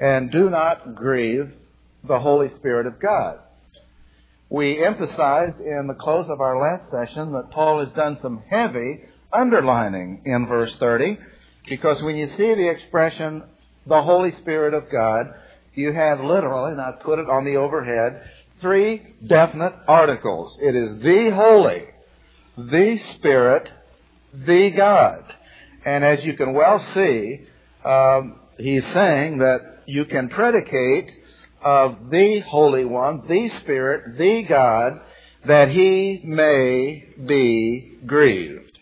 and do not grieve the Holy Spirit of God. We emphasized in the close of our last session that Paul has done some heavy underlining in verse 30, because when you see the expression, the Holy Spirit of God, you have literally, and I put it on the overhead, three definite articles. It is the Holy, the Spirit, the God. And as you can well see, he's saying that you can predicate of the Holy One, the Spirit, the God, that He may be grieved.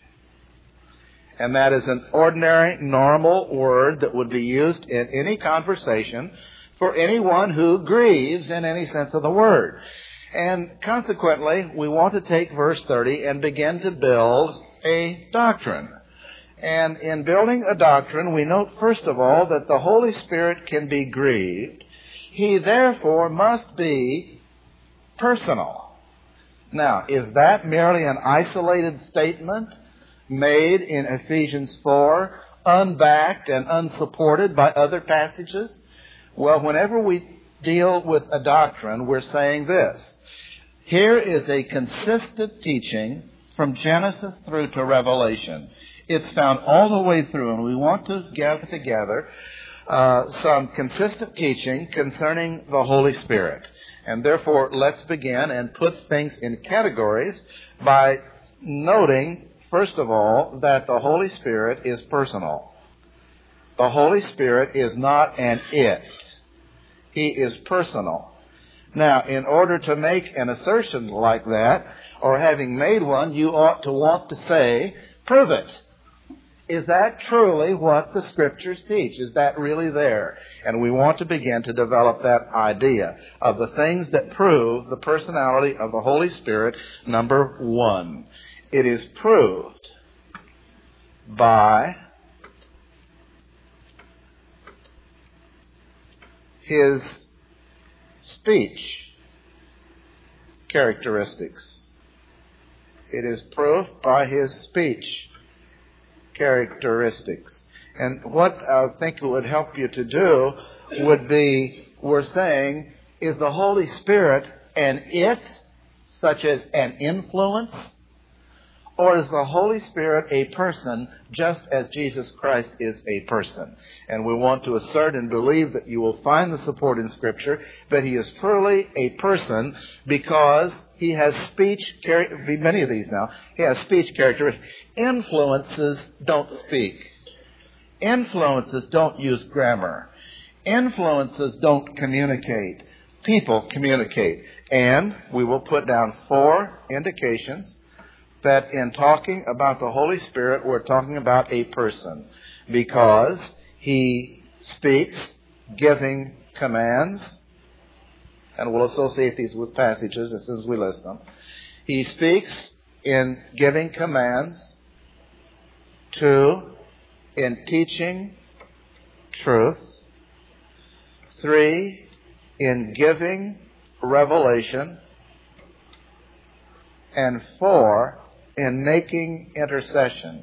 And that is an ordinary, normal word that would be used in any conversation for anyone who grieves in any sense of the word. And consequently, we want to take verse 30 and begin to build a doctrine. And in building a doctrine, we note first of all that the Holy Spirit can be grieved. He therefore must be personal. Now, is that merely an isolated statement made in Ephesians 4, unbacked and unsupported by other passages? Well, whenever we deal with a doctrine, we're saying this. Here is a consistent teaching from Genesis through to Revelation. It's found all the way through, and we want to gather together some consistent teaching concerning the Holy Spirit. And therefore, let's begin and put things in categories by noting, first of all, that the Holy Spirit is personal. The Holy Spirit is not an it. He is personal. Now, in order to make an assertion like that, or having made one, you ought to want to say, prove it. Is that truly what the Scriptures teach? Is that really there? And we want to begin to develop that idea of the things that prove the personality of the Holy Spirit. Number one, it is proved by His speech characteristics. It is proved by His speech characteristics. And what I think it would help you to do would be, we're saying, is the Holy Spirit an it, such as an influence? Or is the Holy Spirit a person, just as Jesus Christ is a person? And we want to assert and believe that you will find the support in Scripture that He is truly a person, because He has speech, many of these now, He has speech characteristics. Influences don't speak. Influences don't use grammar. Influences don't communicate. People communicate. And we will put down 4 indications that in talking about the Holy Spirit, we're talking about a person, because He speaks, giving commands, and we'll associate these with passages as soon as we list them. He speaks in giving commands. 2, in teaching truth. 3, in giving revelation. And 4, in making intercession.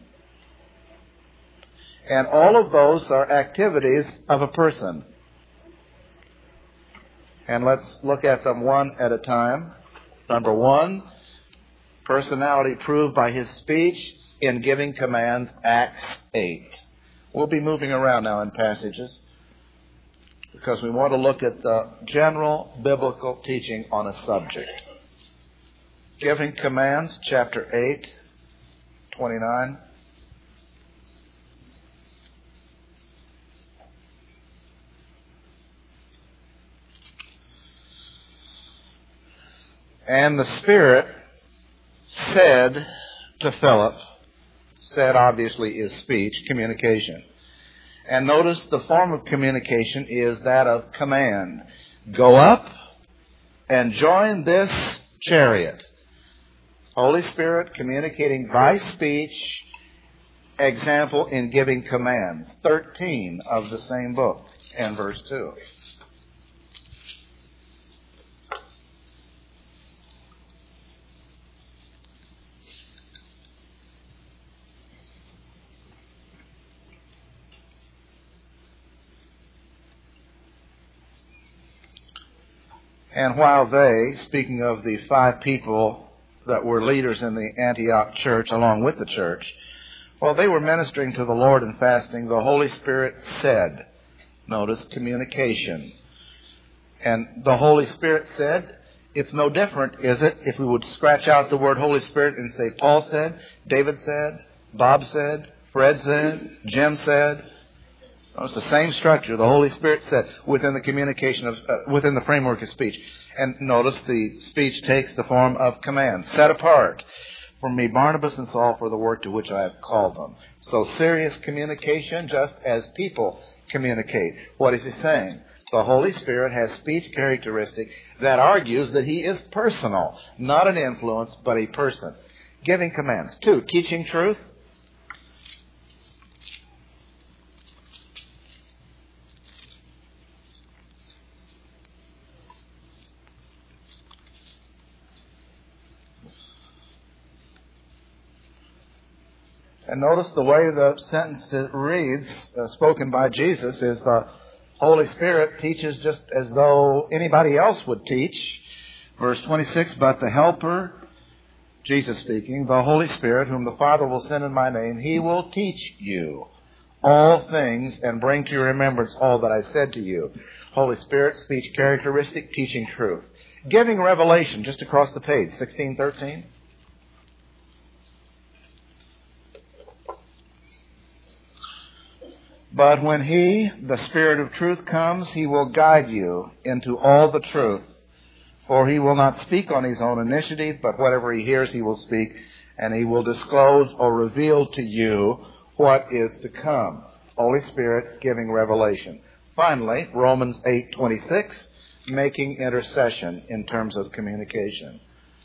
And all of those are activities of a person. And let's look at them one at a time. Number 1, personality proved by His speech in giving commands, Acts 8. We'll be moving around now in passages, because we want to look at the general biblical teaching on a subject. Giving commands, chapter 8, 29. And the Spirit said to Philip, said obviously is speech, communication. And notice the form of communication is that of command. Go up and join this chariot. Holy Spirit communicating by speech, example in giving commands. 13 of the same book and verse 2. And while they, speaking of the 5 people that were leaders in the Antioch church along with the church, while they were ministering to the Lord and fasting, the Holy Spirit said, notice communication. And the Holy Spirit said, it's no different, is it, if we would scratch out the word Holy Spirit and say Paul said, David said, Bob said, Fred said, Jim said. It's the same structure. The Holy Spirit said within the communication of, within the framework of speech. And notice the speech takes the form of command. Set apart for me Barnabas and Saul for the work to which I have called them. So serious communication just as people communicate. What is he saying? The Holy Spirit has speech characteristic that argues that he is personal, not an influence, but a person. Giving commands. 2, teaching truth. And notice the way the sentence reads, spoken by Jesus, is the Holy Spirit teaches just as though anybody else would teach. Verse 26, but the Helper, Jesus speaking, the Holy Spirit, whom the Father will send in my name, he will teach you all things and bring to your remembrance all that I said to you. Holy Spirit, speech characteristic, teaching truth. Giving revelation, just across the page, 16:13. But when he, the Spirit of truth, comes, he will guide you into all the truth. For he will not speak on his own initiative, but whatever he hears he will speak, and he will disclose or reveal to you what is to come. Holy Spirit giving revelation. Finally, Romans 8:26, making intercession in terms of communication.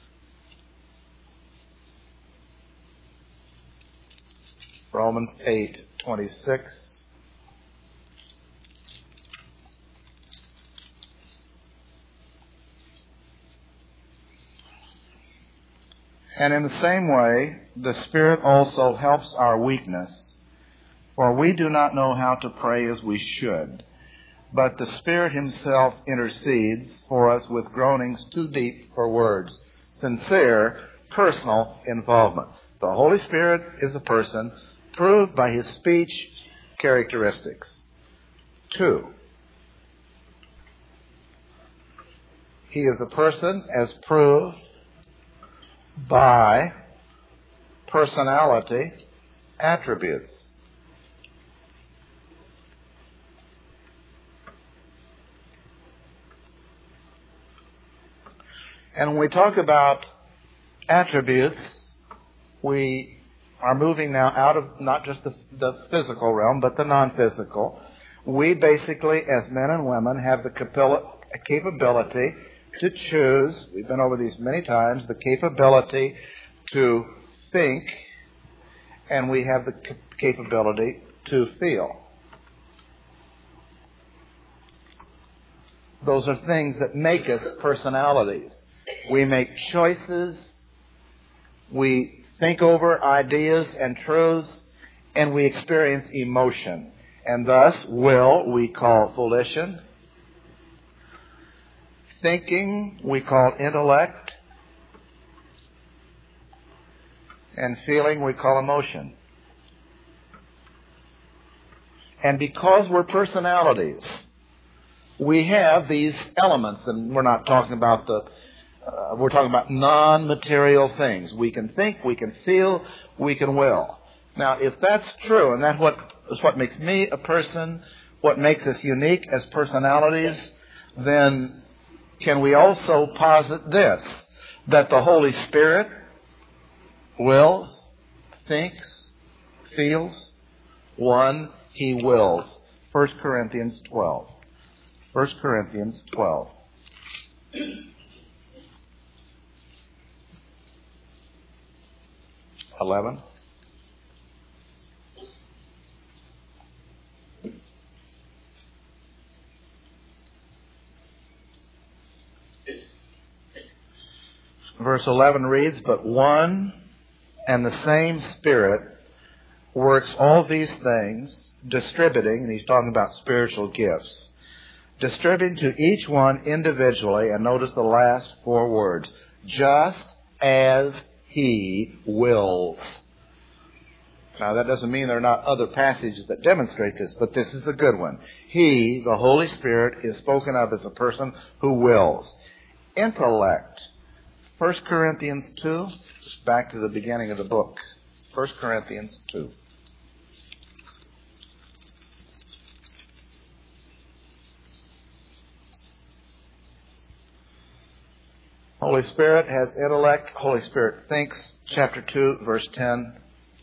Romans 8:26. And in the same way, the Spirit also helps our weakness, for we do not know how to pray as we should. But the Spirit himself intercedes for us with groanings too deep for words. Sincere, personal involvement. The Holy Spirit is a person proved by his speech characteristics. 2, he is a person as proved by personality attributes. And when we talk about attributes, we are moving now out of not just the physical realm, but the non-physical. We basically, as men and women, have the capability to choose, we've been over these many times, the capability to think, and we have the capability to feel. Those are things that make us personalities. We make choices, we think over ideas and truths, and we experience emotion. And thus, will we call volition. Thinking we call intellect. And feeling we call emotion. And because we're personalities, we have these elements, and we're not talking about we're talking about non-material things. We can think, we can feel, we can will. Now, if that's true, and that's what makes me a person, what makes us unique as personalities, then can we also posit this, that the Holy Spirit wills, thinks, feels? One, he wills. 1 Corinthians 12. 1 Corinthians 12. Verse 11 reads, but one and the same Spirit works all these things, distributing, and he's talking about spiritual gifts, distributing to each one individually, and notice the last four words, just as He wills. Now, that doesn't mean there are not other passages that demonstrate this, but this is a good one. He, the Holy Spirit, is spoken of as a person who wills. Intellect. 1 Corinthians 2, just back to the beginning of the book. 1 Corinthians 2. Holy Spirit has intellect. Holy Spirit thinks. Chapter 2, verse 10.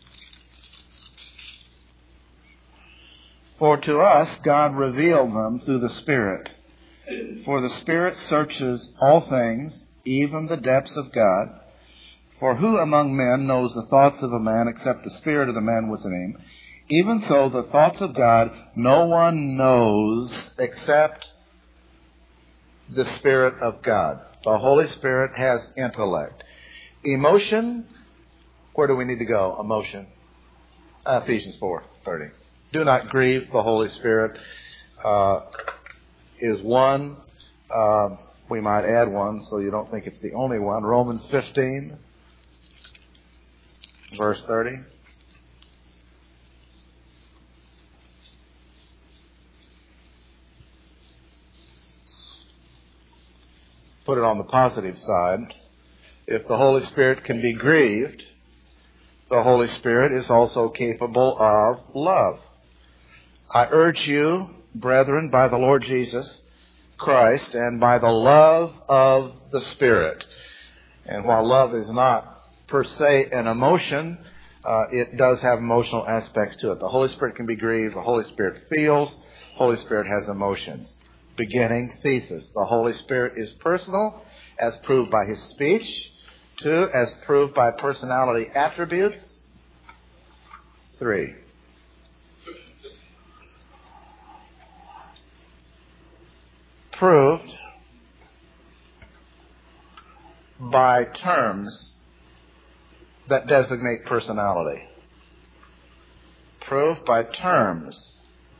For to us God revealed them through the Spirit. For the Spirit searches all things, even the depths of God. For who among men knows the thoughts of a man except the spirit of the man within him? Even so, the thoughts of God no one knows except the Spirit of God. The Holy Spirit has intellect. Emotion, where do we need to go? Emotion. Ephesians 4:30. Do not grieve the Holy Spirit is one. We might add one so you don't think it's the only one. Romans 15, verse 30. Put it on the positive side. If the Holy Spirit can be grieved, the Holy Spirit is also capable of love. I urge you, brethren, by the Lord Jesus Christ and by the love of the Spirit. And while love is not per se an emotion, it does have emotional aspects to it. The Holy Spirit can be grieved. The Holy Spirit feels. The Holy Spirit has emotions. Beginning thesis. The Holy Spirit is personal, as proved by His speech. 2, as proved by personality attributes. 3, proved by terms that designate personality. Proved by terms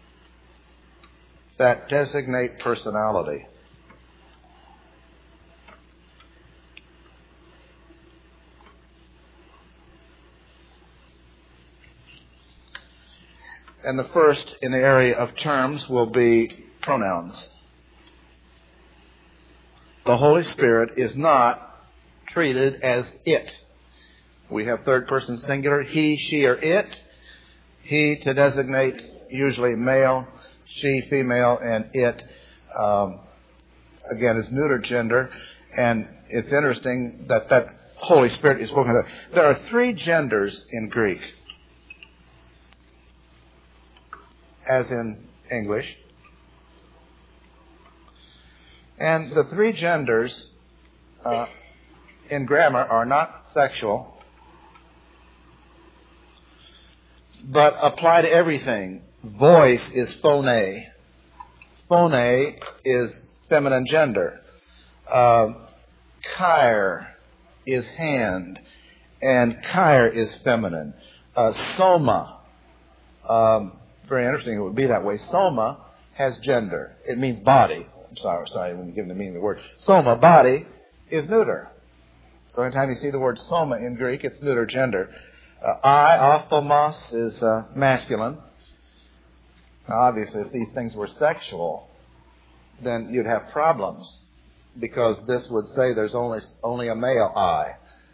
that designate personality. And the first in the area of terms will be pronouns. The Holy Spirit is not treated as it. We have third person singular, he, she, or it. He to designate usually male, she, female, and it, again, is neuter gender. And it's interesting that Holy Spirit is spoken of. There are 3 genders in Greek, as in English. And the 3 genders in grammar are not sexual, but apply to everything. Voice is phone. Phone is feminine gender. Chair is hand, and chair is feminine. Soma, very interesting it would be that way. Soma has gender. It means body. I'm sorry, when you give the meaning of the word. Soma, body, is neuter. So anytime you see the word soma in Greek, it's neuter gender. Ophthalmos is masculine. Now, obviously, if these things were sexual, then you'd have problems, because this would say there's only a male eye.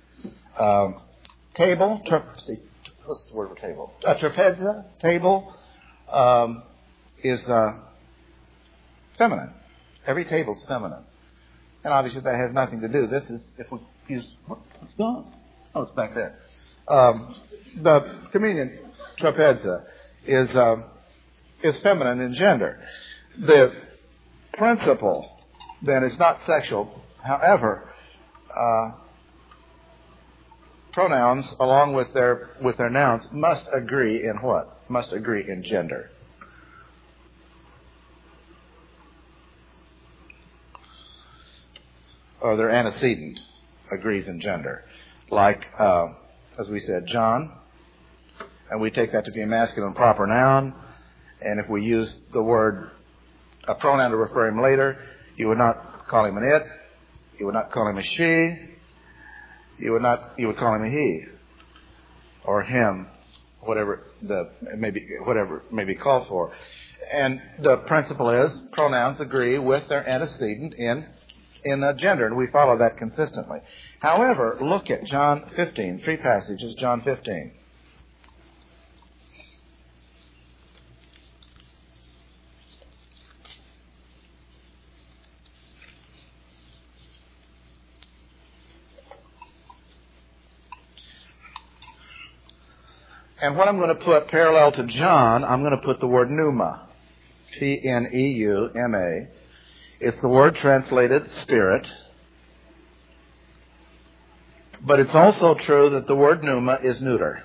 Table, what's the word for table? Trapeza, table, is feminine. Every table's feminine. And obviously that has nothing to do. This is, if we use, what's gone? Oh, it's back there. The communion trapeza is feminine in gender. The principle, then, is not sexual. However, pronouns, along with their nouns, must agree in what? Must agree in gender. Or their antecedent agrees in gender. Like, as we said, John, and we take that to be a masculine proper noun. And if we use the word a pronoun to refer him later. You would not call him an it. You would not call him a she. You would call him a he or him, whatever may be called for. And the principle is pronouns agree with their antecedent in gender, and we follow that consistently. However, look at John 15, 3 passages, John 15. And what I'm going to put parallel to John, I'm going to put the word pneuma. Pneuma. It's the word translated spirit. But it's also true that the word pneuma is neuter.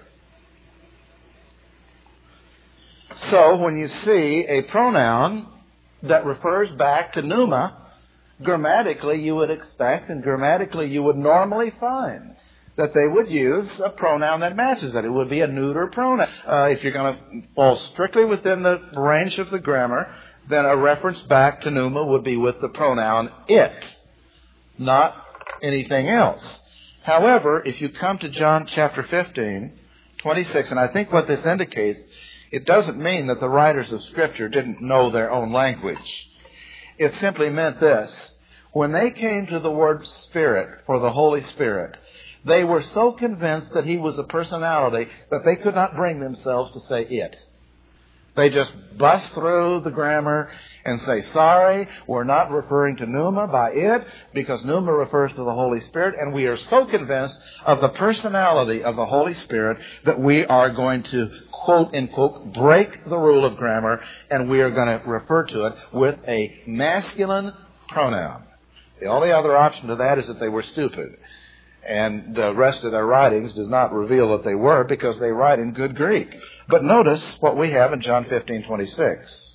So when you see a pronoun that refers back to pneuma, grammatically you would expect and grammatically you would normally find that they would use a pronoun that matches it. It would be a neuter pronoun. If you're going to fall strictly within the range of the grammar, then a reference back to pneuma would be with the pronoun it, not anything else. However, if you come to John chapter 15, 26, and I think what this indicates, it doesn't mean that the writers of Scripture didn't know their own language. It simply meant this. When they came to the word Spirit for the Holy Spirit, they were so convinced that He was a personality that they could not bring themselves to say it. They just bust through the grammar and say, sorry, we're not referring to pneuma by it because pneuma refers to the Holy Spirit, and we are so convinced of the personality of the Holy Spirit that we are going to, quote, unquote, break the rule of grammar, and we are going to refer to it with a masculine pronoun. The only other option to that is that they were stupid. And the rest of their writings does not reveal that they were, because they write in good Greek. But notice what we have in John 15:26.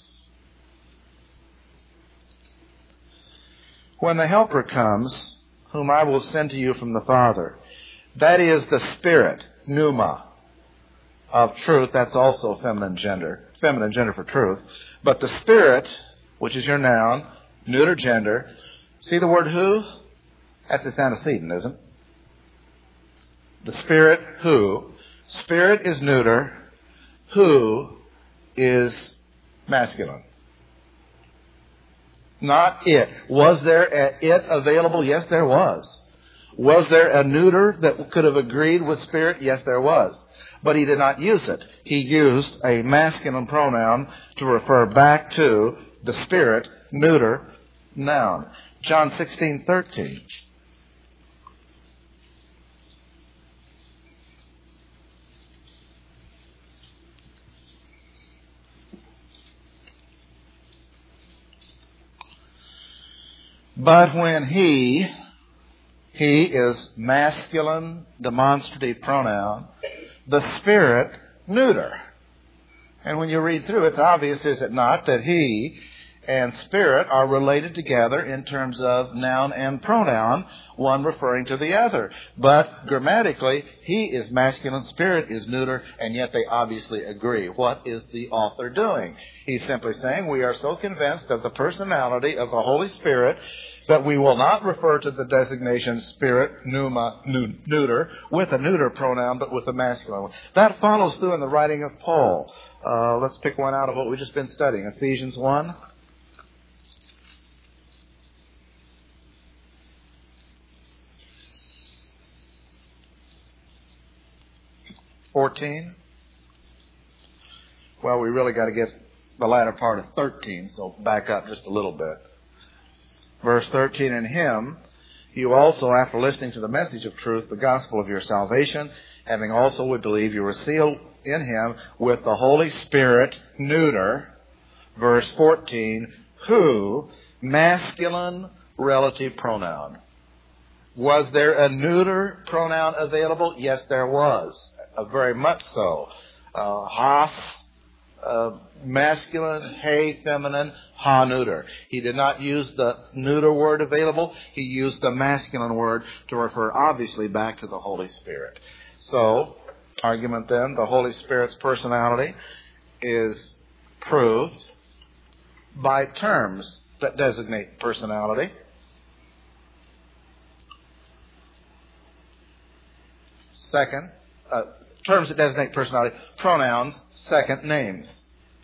When the Helper comes, whom I will send to you from the Father, that is the Spirit, pneuma, of truth. That's also feminine gender for truth. But the Spirit, which is your noun, neuter gender. See the word who? That's its antecedent, isn't it? The Spirit, who. Spirit is neuter. Who is masculine. Not it. Was there an it available? Yes, there was. Was there a neuter that could have agreed with Spirit? Yes, there was. But he did not use it. He used a masculine pronoun to refer back to the Spirit, neuter, noun. John 16:13. But when he is masculine, demonstrative pronoun, the Spirit, neuter. And when you read through, it's obvious, is it not, that he and Spirit are related together in terms of noun and pronoun, one referring to the other. But grammatically, he is masculine, Spirit is neuter, and yet they obviously agree. What is the author doing? He's simply saying we are so convinced of the personality of the Holy Spirit that we will not refer to the designation Spirit, pneuma, neuter, with a neuter pronoun, but with a masculine one. That follows through in the writing of Paul. Let's pick one out of what we've just been studying. Ephesians 1. 14. Well, we really got to get the latter part of 13, so back up just a little bit. Verse 13, in him you also, after listening to the message of truth, the gospel of your salvation, having also, we believe, you were sealed in him with the Holy Spirit, neuter, verse 14, who, masculine relative pronoun. Was there a neuter pronoun available? Yes, there was. Very much so. Has, masculine, he, feminine, ha, neuter. He did not use the neuter word available. He used the masculine word to refer obviously back to the Holy Spirit. So, argument then, the Holy Spirit's personality is proved by terms that designate personality. Second, terms that designate personality. Pronouns. Second, names.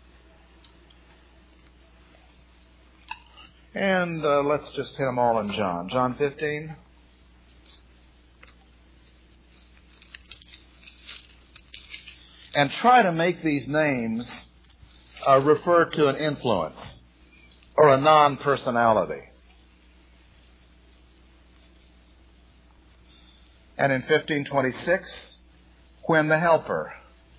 And let's just hit them all in John. John 15. And try to make these names refer to an influence or a non-personality. And in 15:26, when the helper.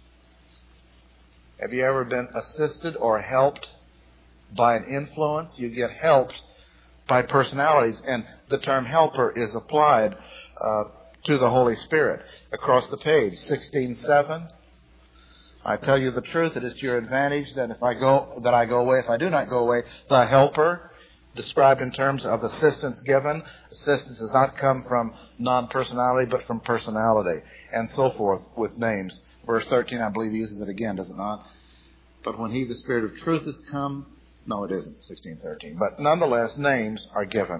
Have you ever been assisted or helped by an influence? You get helped by personalities, and the term helper is applied to the Holy Spirit. Across the page, 16:7. I tell you the truth, it is to your advantage that I go away. If I do not go away, the helper, described in terms of assistance given. Assistance does not come from non-personality, but from personality, and so forth with names. Verse 13, I believe, uses it again, does it not? But when he, the Spirit of truth, has come, no, it isn't, 16:13. But nonetheless, names are given.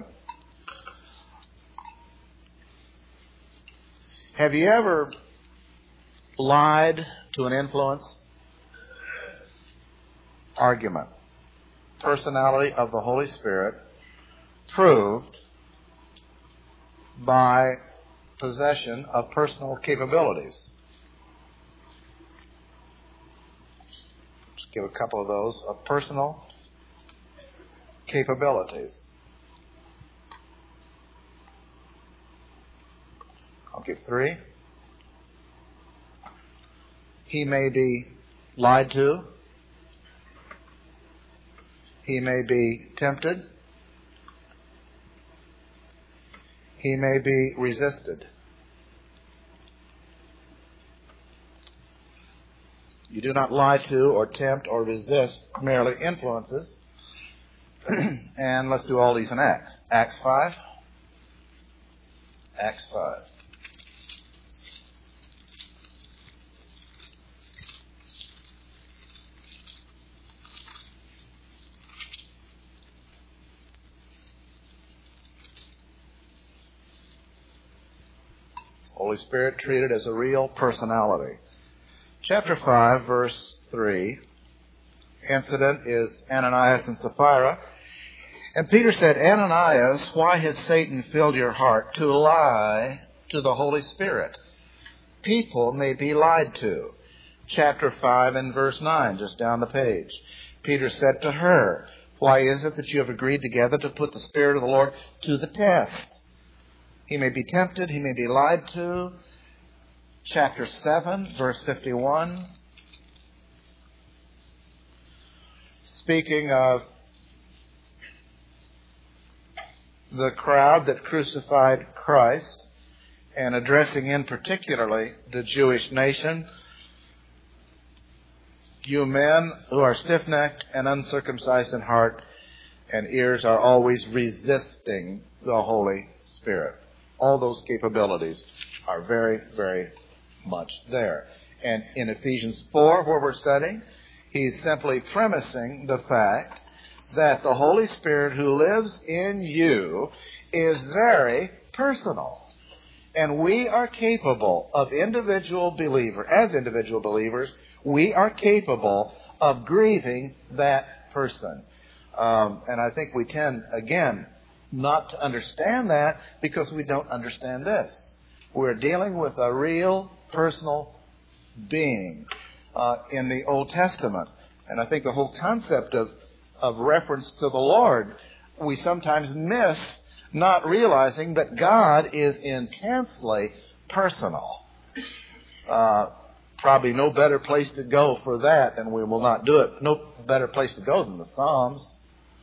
Have you ever lied to an influence? Argument. Personality of the Holy Spirit proved by possession of personal capabilities. Just give a couple of those of personal capabilities. I'll give 3. He may be lied to. He may be tempted. He may be resisted. You do not lie to or tempt or resist merely influences. And let's do all these in Acts. Acts 5. Acts 5. Holy Spirit treated as a real personality. Chapter 5, verse 3. Incident is Ananias and Sapphira. And Peter said, Ananias, why has Satan filled your heart to lie to the Holy Spirit? People may be lied to. Chapter 5 and verse 9, just down the page. Peter said to her, why is it that you have agreed together to put the Spirit of the Lord to the test? He may be tempted, he may be lied to. Chapter 7, verse 51. Speaking of the crowd that crucified Christ and addressing in particularly the Jewish nation, you men who are stiff-necked and uncircumcised in heart and ears are always resisting the Holy Spirit. All those capabilities are very, very much there. And in Ephesians 4, where we're studying, he's simply premising the fact that the Holy Spirit who lives in you is very personal. And we are capable of as individual believers, we are capable of grieving that person. And I think we tend, again, not to understand that because we don't understand this. We're dealing with a real personal being in the Old Testament. And I think the whole concept of reference to the Lord, we sometimes miss, not realizing that God is intensely personal. Probably no better place to go for that, and we will not do it. No better place to go than the Psalms.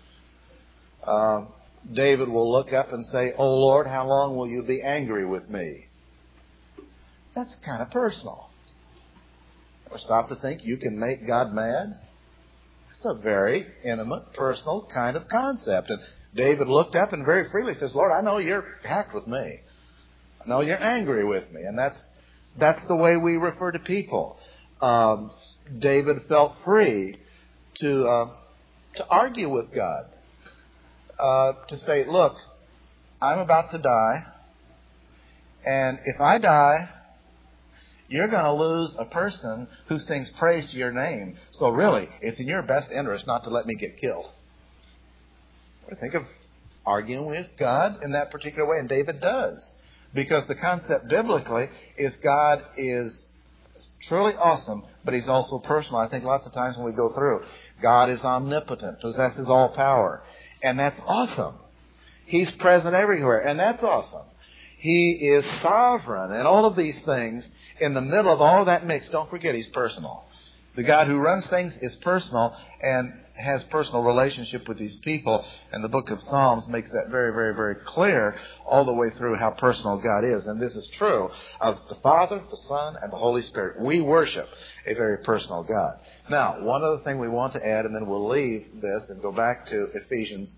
David will look up and say, "O Lord, how long will you be angry with me?" That's kind of personal. Ever stop to think you can make God mad? It's a very intimate, personal kind of concept. And David looked up and very freely says, "Lord, I know you're hacked with me. I know you're angry with me." And that's the way we refer to people. David felt free to to argue with God. To say, look, I'm about to die, and if I die, you're going to lose a person who sings praise to your name. So really, it's in your best interest not to let me get killed. I think of arguing with God in that particular way, and David does. Because the concept biblically is God is truly awesome, but He's also personal. I think lots of times when we go through, God is omnipotent, possesses all power. And that's awesome. He's present everywhere, and that's awesome. He is sovereign, and all of these things, in the middle of all of that mix, don't forget He's personal. The God who runs things is personal and has personal relationship with these people. And the book of Psalms makes that very, very, very clear all the way through how personal God is. And this is true of the Father, the Son, and the Holy Spirit. We worship a very personal God. Now, one other thing we want to add, and then we'll leave this and go back to Ephesians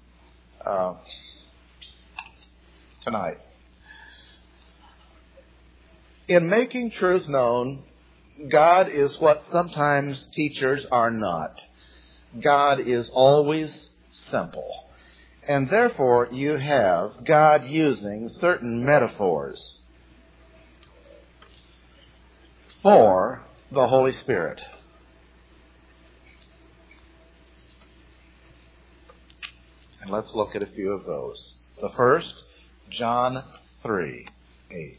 tonight. In making truth known, God is what sometimes teachers are not. God is always simple. And therefore, you have God using certain metaphors for the Holy Spirit. And let's look at a few of those. The first, John 3:8.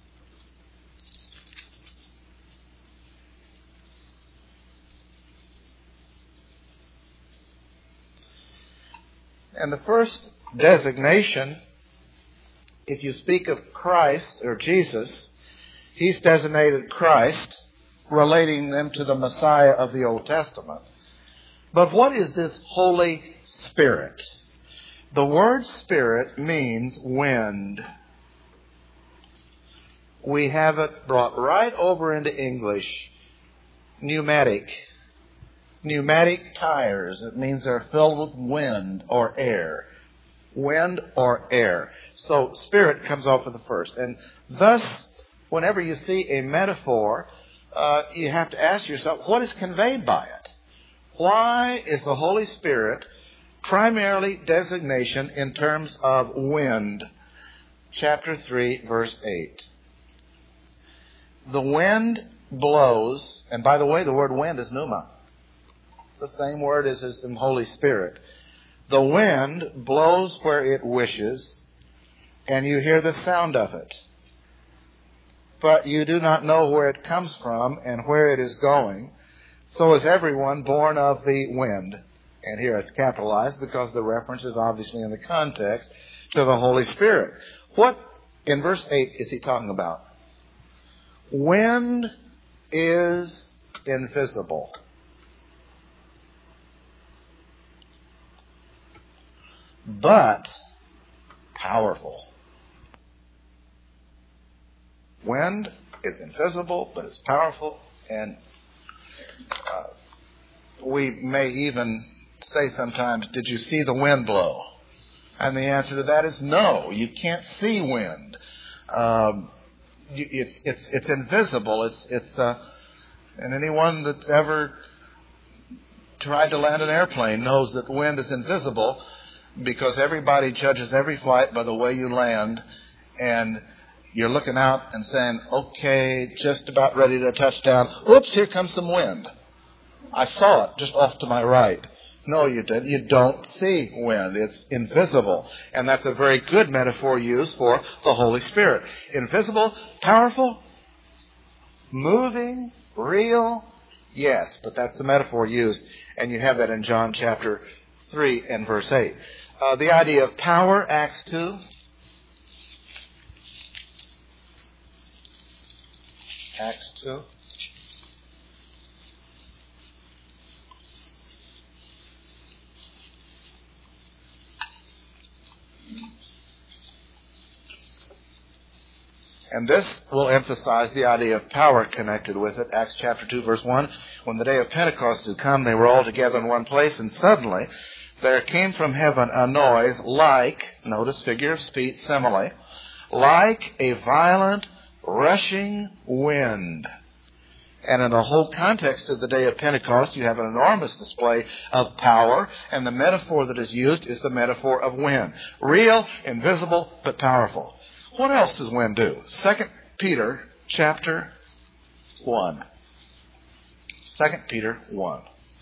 And the first designation, if you speak of Christ or Jesus, He's designated Christ, relating them to the Messiah of the Old Testament. But what is this Holy Spirit? The word Spirit means wind. We have it brought right over into English, pneumatic. Pneumatic tires. It means they're filled with wind or air. Wind or air. So Spirit comes off of the first. And thus, whenever you see a metaphor, you have to ask yourself, what is conveyed by it? Why is the Holy Spirit primarily designation in terms of wind? Chapter 3, verse 8. The wind blows, and by the way, the word wind is pneuma. The same word as in Holy Spirit. The wind blows where it wishes, and you hear the sound of it. But you do not know where it comes from and where it is going. So is everyone born of the wind. And here it's capitalized because the reference is obviously in the context to the Holy Spirit. What, in verse 8, is he talking about? Wind is invisible. But powerful. Wind is invisible, but it's powerful. And we may even say sometimes, did you see the wind blow? And the answer to that is no. You can't see wind. It's invisible. And anyone that's ever tried to land an airplane knows that wind is invisible, because everybody judges every flight by the way you land, and you're looking out and saying, okay, just about ready to touch down. Oops, here comes some wind. I saw it just off to my right. No, you didn't. You don't see wind. It's invisible. And that's a very good metaphor used for the Holy Spirit. Invisible, powerful, moving, real. Yes, but that's the metaphor used. And you have that in John chapter 3 and verse 8. The idea of power, Acts 2. Acts 2. And this will emphasize the idea of power connected with it. Acts chapter 2, verse 1. When the day of Pentecost had come, they were all together in one place, and suddenly there came from heaven a noise like, notice figure of speech, simile, like a violent rushing wind. And in the whole context of the day of Pentecost, you have an enormous display of power, and the metaphor that is used is the metaphor of wind. Real, invisible, but powerful. What else does wind do? 2 Peter chapter 1. 2 Peter 1.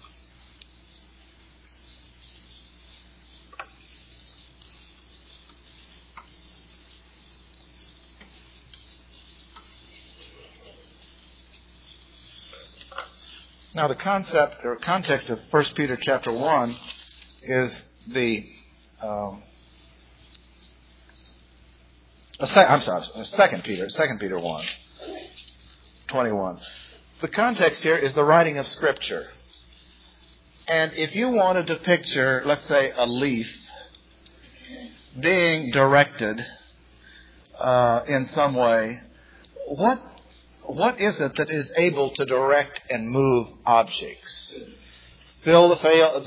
Now, the concept or context of 1 Peter chapter 1 is the 2 Peter 1, 21. The context here is the writing of Scripture. And if you wanted to picture, let's say, a leaf being directed in some way, what is it that is able to direct and move objects? Fill the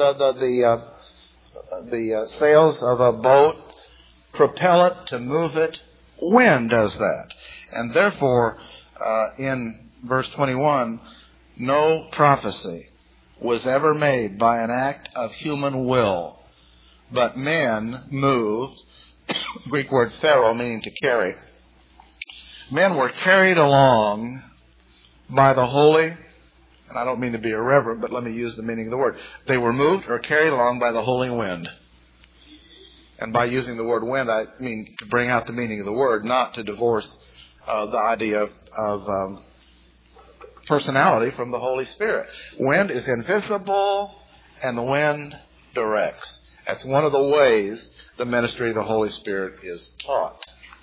sails of a boat, propel it to move it. Wind does that. And therefore, in verse 21, no prophecy was ever made by an act of human will, but men moved, Greek word pharaoh meaning to carry. Men were carried along by the holy, and I don't mean to be irreverent, but let me use the meaning of the word. They were moved or carried along by the holy wind. And by using the word wind, I mean to bring out the meaning of the word, not to divorce the idea of personality from the Holy Spirit. Wind is invisible, and the wind directs. That's one of the ways the ministry of the Holy Spirit is taught.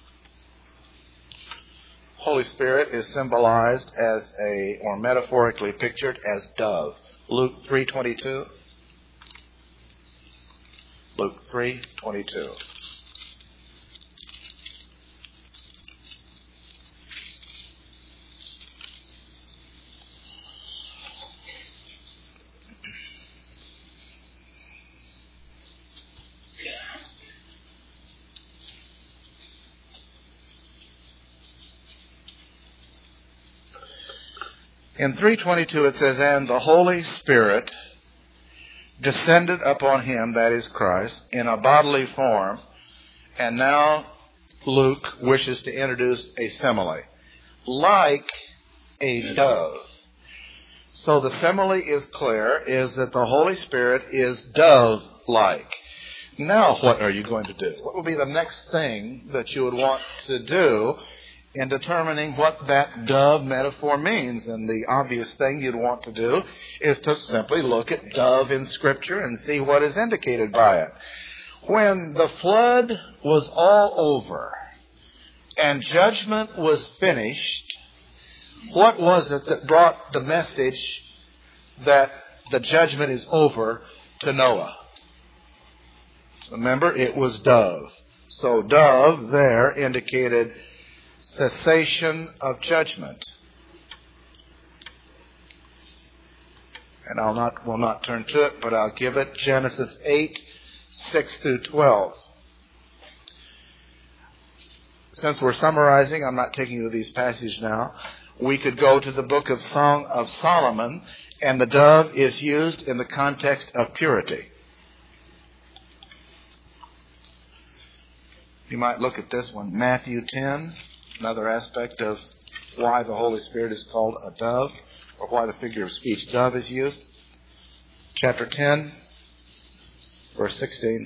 Holy Spirit is symbolized as or metaphorically pictured as dove. Luke 3:22. Luke 3:22. In 3:22 it says, "And the Holy Spirit descended upon him," that is Christ, "in a bodily form." And now Luke wishes to introduce a simile. Like a dove. So the simile is clear, is that the Holy Spirit is dove-like. Now what are you going to do? What would be the next thing that you would want to do in determining what that dove metaphor means? And the obvious thing you'd want to do is to simply look at dove in Scripture and see what is indicated by it. When the flood was all over and judgment was finished, what was it that brought the message that the judgment is over to Noah? Remember, it was dove. So dove there indicated cessation of judgment. And will not turn to it, but I'll give it. Genesis 8:6-12. Since we're summarizing, I'm not taking you to these passages now. We could go to the book of Song of Solomon, and the dove is used in the context of purity. You might look at this one, Matthew 10, another aspect of why the Holy Spirit is called a dove, or why the figure of speech dove is used. Chapter 10, verse 16.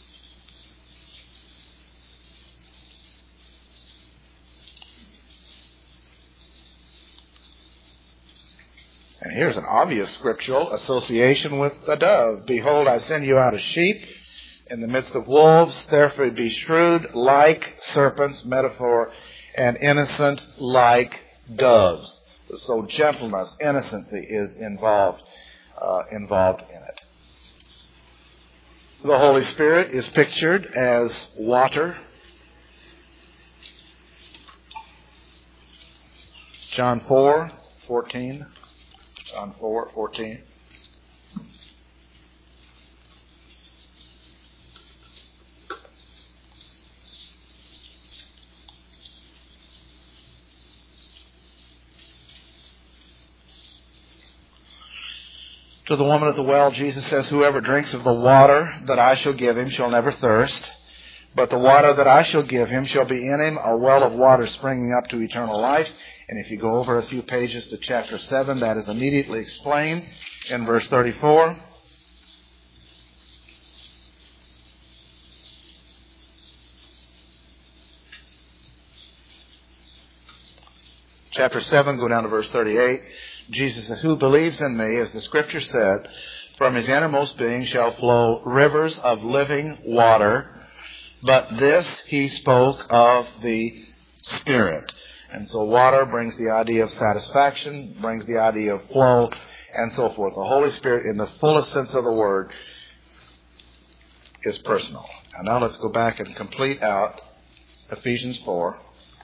And here's an obvious scriptural association with the dove. "Behold, I send you out as sheep in the midst of wolves. Therefore be shrewd like serpents," metaphor, "and innocent like doves." So gentleness, innocency is involved in it. The Holy Spirit is pictured as water. John 4:14. John 4:14. To the woman at the well, Jesus says, "Whoever drinks of the water that I shall give him shall never thirst. But the water that I shall give him shall be in him a well of water springing up to eternal life." And if you go over a few pages to chapter 7, that is immediately explained in verse 34. Chapter 7, go down to verse 38. Jesus says, "Who believes in me, as the Scripture said, from his innermost being shall flow rivers of living water." But this he spoke of the Spirit. And so water brings the idea of satisfaction, brings the idea of flow, and so forth. The Holy Spirit, in the fullest sense of the word, is personal. And now let's go back and complete out Ephesians 4.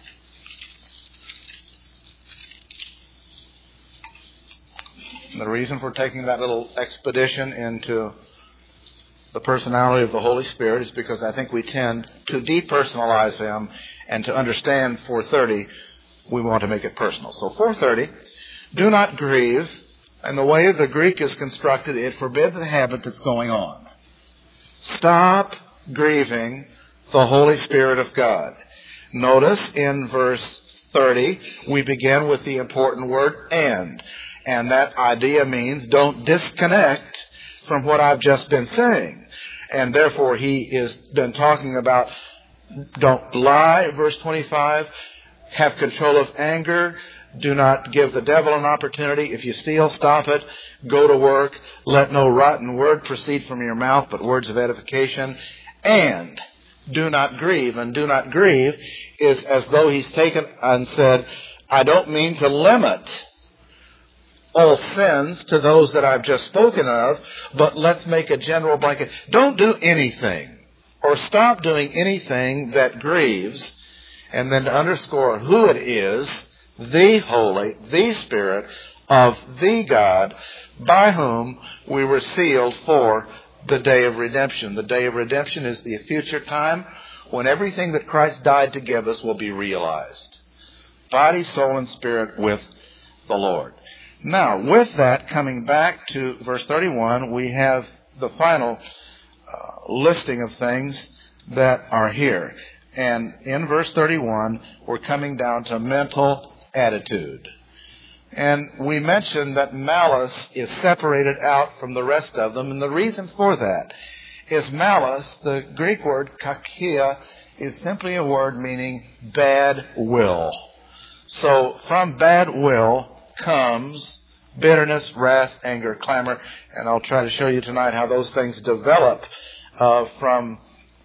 And the reason for taking that little expedition into the personality of the Holy Spirit is because I think we tend to depersonalize him, and to understand 4:30, we want to make it personal. So 4:30, do not grieve. And the way the Greek is constructed, it forbids a habit that's going on. Stop grieving the Holy Spirit of God. Notice in verse 30, we begin with the important word "and." And that idea means don't disconnect from what I've just been saying. And therefore, he has been talking about don't lie, verse 25. Have control of anger. Do not give the devil an opportunity. If you steal, stop it. Go to work. Let no rotten word proceed from your mouth, but words of edification. And do not grieve. And do not grieve is as though he's taken and said, I don't mean to limit all sins to those that I've just spoken of, but let's make a general blanket. Don't do anything or stop doing anything that grieves. And then to underscore who it is, the Holy, the Spirit of the God, by whom we were sealed for the day of redemption. The day of redemption is the future time when everything that Christ died to give us will be realized. Body, soul, and spirit with the Lord. Now, with that, coming back to verse 31, we have the final listing of things that are here. And in verse 31, we're coming down to mental attitude. And we mentioned that malice is separated out from the rest of them. And the reason for that is malice, the Greek word kakia, is simply a word meaning bad will. So from bad will comes bitterness, wrath, anger, clamor. And I'll try to show you tonight how those things develop from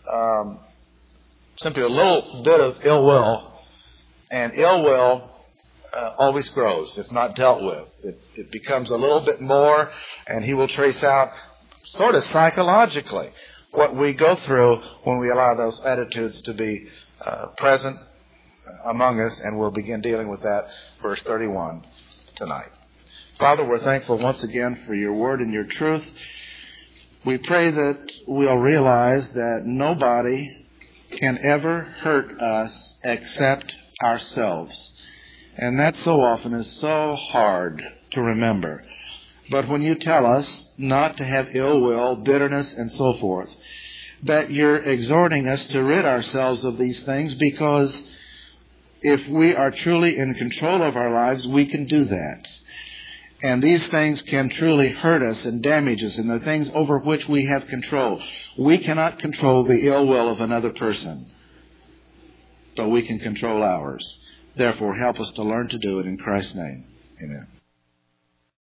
simply a little bit of ill will. And ill will always grows if not dealt with. It becomes a little bit more, and he will trace out sort of psychologically what we go through when we allow those attitudes to be present among us, and we'll begin dealing with that, verse 31, tonight. Father, we're thankful once again for your word and your truth. We pray that we'll realize that nobody can ever hurt us except ourselves. And that so often is so hard to remember. But when you tell us not to have ill will, bitterness, and so forth, that you're exhorting us to rid ourselves of these things, because if we are truly in control of our lives, we can do that. And these things can truly hurt us and damage us, and the things over which we have control. We cannot control the ill will of another person, but we can control ours. Therefore, help us to learn to do it in Christ's name. Amen.